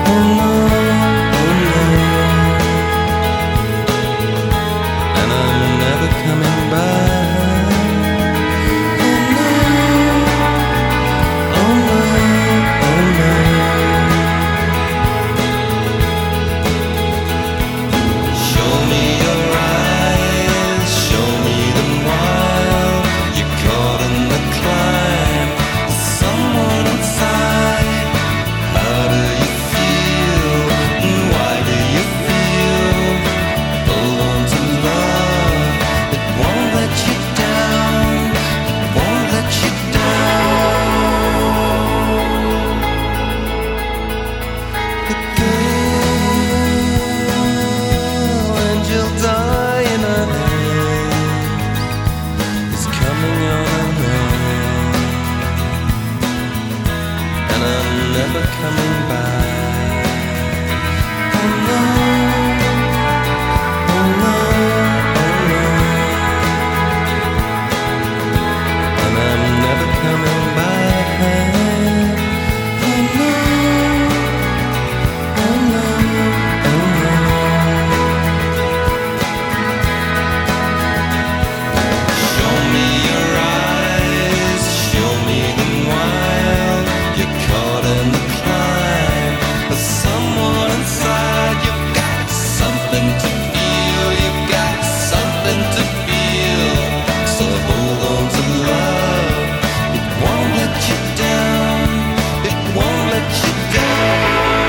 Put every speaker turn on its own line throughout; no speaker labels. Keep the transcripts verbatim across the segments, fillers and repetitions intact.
Oh no, oh no, and I'm never coming back. Oh no, oh no, oh no. Show me your eyes, show me them while you're caught in the climb. Someone inside. How do you feel? And why do you feel? Hold on to love. It won't let you down. It won't let you down. The girl, angel die in her hands, is coming on around, and I'm never coming back. Oh no, oh no, oh no, and I'm never coming back. Oh no, oh no, oh no. Show me your eyes, show me them while you're caught in the climb. There's someone inside, you've got something to feel, you've got something to feel. So hold on to love, it won't let you down, it won't let you down.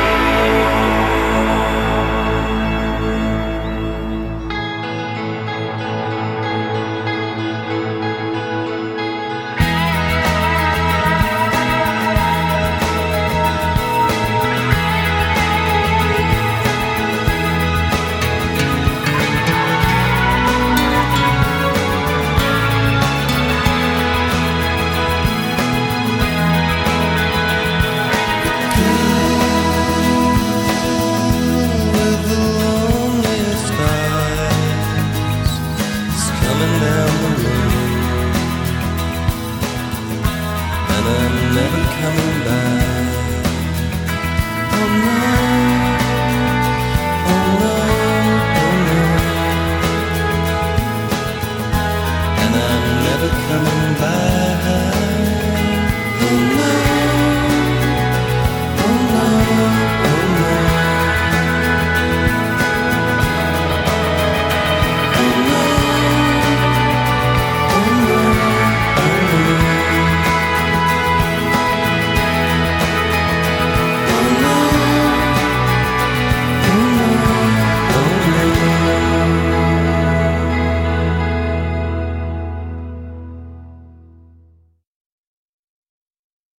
With the loneliest eyes, it's coming down the road, and I'm never coming back. Oh no, oh no, oh no, and I'm never coming back.